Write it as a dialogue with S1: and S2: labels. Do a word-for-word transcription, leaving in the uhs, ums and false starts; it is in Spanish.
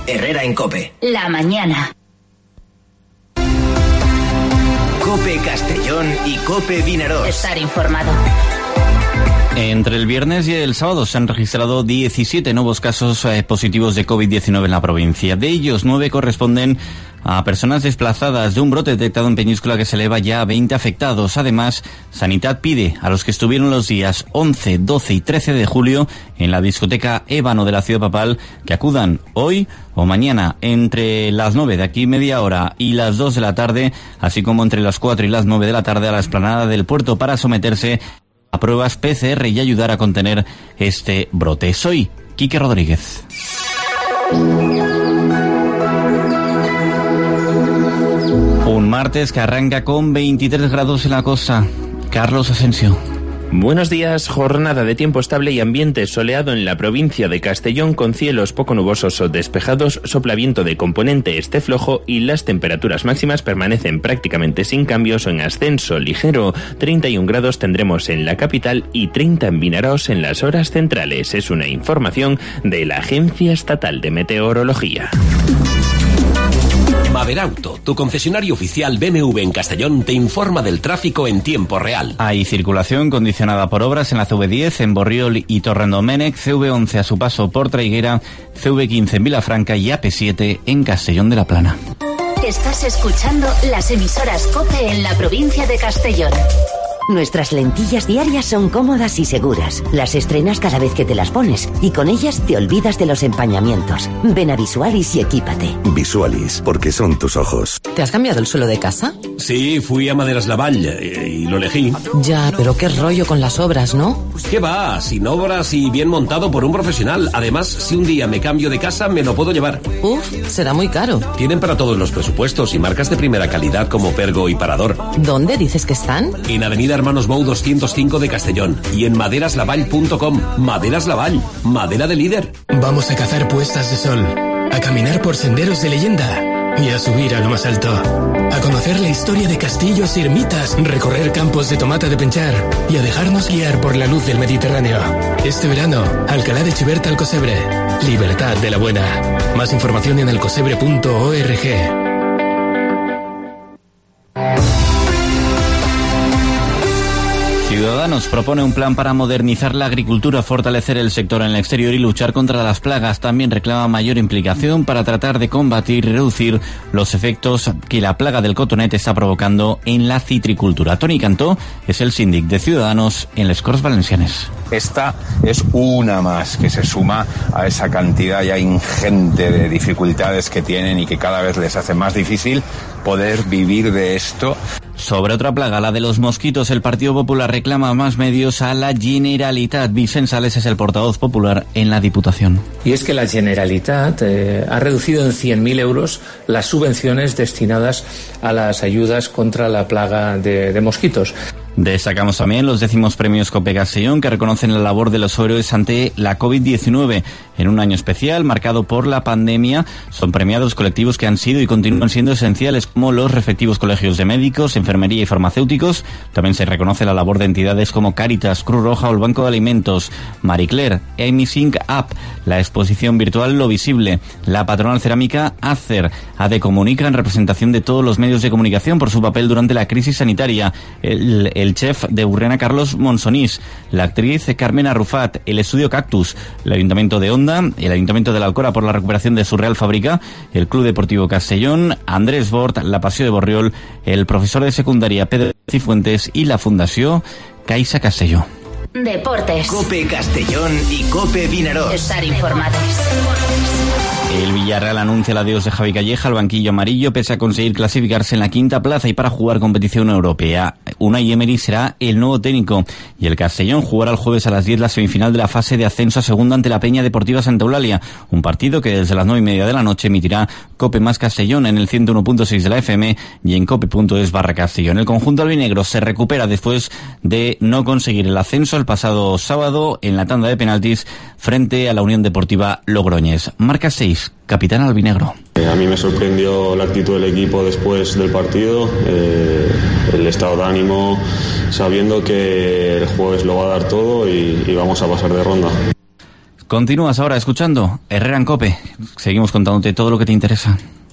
S1: Herrera en COPE.
S2: La mañana.
S1: COPE Castellón y COPE Vinaròs.
S2: Estar informado.
S3: Entre el viernes y el sábado se han registrado diecisiete nuevos casos eh, positivos de covid diecinueve en la provincia. De ellos, nueve corresponden a personas desplazadas de un brote detectado en Peñíscola que se eleva ya a veinte afectados. Además, Sanidad pide a los que estuvieron los días once, doce y trece de julio en la discoteca Ébano de la Ciudad Papal que acudan hoy o mañana entre las nueve de aquí media hora y las dos de la tarde, así como entre las cuatro y las nueve de la tarde a la explanada del puerto para someterse a pruebas P C R y ayudar a contener este brote. Soy Quique Rodríguez. Un martes que arranca con veintitrés grados en la costa. Carlos Asensio.
S4: Buenos días. Jornada de tiempo estable y ambiente soleado en la provincia de Castellón con cielos poco nubosos o despejados, sopla viento de componente este flojo y las temperaturas máximas permanecen prácticamente sin cambios o en ascenso ligero. treinta y un grados tendremos en la capital y treinta en Vinaròs en las horas centrales. Es una información de la Agencia Estatal de Meteorología.
S5: Maverauto, tu concesionario oficial B M W en Castellón, te informa del tráfico en tiempo real.
S3: Hay circulación condicionada por obras en la C V diez, en Borriol y Torredembarra, C V once a su paso por Traiguera, C V quince en Vilafranca y A P siete en Castellón de la Plana.
S2: Estás escuchando las emisoras COPE en la provincia de Castellón.
S6: Nuestras lentillas diarias son cómodas y seguras. Las estrenas cada vez que te las pones y con ellas te olvidas de los empañamientos. Ven a Visualis y equípate.
S7: Visualis, porque son tus ojos.
S8: ¿Te has cambiado el suelo de casa?
S5: Sí, fui a Maderas Lavall y, y lo elegí.
S8: Ya, pero qué rollo con las obras, ¿no?
S5: ¿Qué va? Sin obras y bien montado por un profesional. Además, si un día me cambio de casa, me lo puedo llevar.
S8: Uf, será muy caro.
S5: Tienen para todos los presupuestos y marcas de primera calidad como Pergo y Parador.
S8: ¿Dónde dices que están?
S5: En Avenida Hermanos Bou doscientos cinco de Castellón y en maderas lavall punto com. Maderas Lavall, madera de líder.
S9: Vamos a cazar puestas de sol, a caminar por senderos de leyenda y a subir a lo más alto, a conocer la historia de castillos y ermitas, recorrer campos de tomate de penchar y a dejarnos guiar por la luz del Mediterráneo. Este verano, Alcalá de Xivert Alcocebre, libertad de la buena. Más información en alcocebre punto org.
S3: Ciudadanos propone un plan para modernizar la agricultura, fortalecer el sector en el exterior y luchar contra las plagas. También reclama mayor implicación para tratar de combatir y reducir los efectos que la plaga del cotonet está provocando en la citricultura. Toni Cantó es el síndic de Ciudadanos en les Corts Valencianes.
S10: Esta es una más que se suma a esa cantidad ya ingente de dificultades que tienen y que cada vez les hace más difícil poder vivir de esto.
S3: Sobre otra plaga, la de los mosquitos, el Partido Popular reclama más medios a la Generalitat. Vicent Sales es el portavoz popular en la Diputación.
S11: Y es que la Generalitat eh, ha reducido en cien mil euros las subvenciones destinadas a las ayudas contra la plaga de, de mosquitos.
S3: Destacamos también los décimos premios COPE Castellón que reconocen la labor de los héroes ante la covid diecinueve. En un año especial marcado por la pandemia, son premiados colectivos que han sido y continúan siendo esenciales como los respectivos colegios de médicos, enfermería y farmacéuticos. También se reconoce la labor de entidades como Cáritas, Cruz Roja o el Banco de Alimentos. Marie Claire, Amy Sync Up, la exposición virtual Lo Visible, la patronal cerámica Acer, A D E Comunica en representación de todos los medios de comunicación por su papel durante la crisis sanitaria, el, el chef de Urrena Carlos Monsonís, la actriz Carmen Arrufat, el estudio Cactus, el Ayuntamiento de Onda, el Ayuntamiento de la Alcora por la recuperación de su Real Fábrica, el Club Deportivo Castellón, Andrés Bort, la Passió de Borriol, el profesor de secundaria Pedro Cifuentes y la Fundació Caixa Castelló.
S2: Deportes.
S1: COPE Castellón y COPE Vinaròs.
S2: Estar informados.
S3: El Villarreal anuncia el adiós de Javi Calleja al banquillo amarillo pese a conseguir clasificarse en la quinta plaza y para jugar competición europea. Unai Emery será el nuevo técnico y el Castellón jugará el jueves a las diez la semifinal de la fase de ascenso a segunda ante la Peña Deportiva Santa Eulalia, un partido que desde las nueve y media de la noche emitirá COPE más Castellón en el ciento uno punto seis de la F M y en cope punto es barra Castellón. El conjunto albinegro se recupera después de no conseguir el ascenso el pasado sábado en la tanda de penaltis frente a la Unión Deportiva Logroñés. Marca seis, capitán albinegro.
S12: A mí me sorprendió la actitud del equipo después del partido, eh, el estado de ánimo, sabiendo que el jueves lo va a dar todo y, y vamos a pasar de ronda.
S3: Continúas ahora escuchando Herrera en COPE. Seguimos contándote todo lo que te interesa.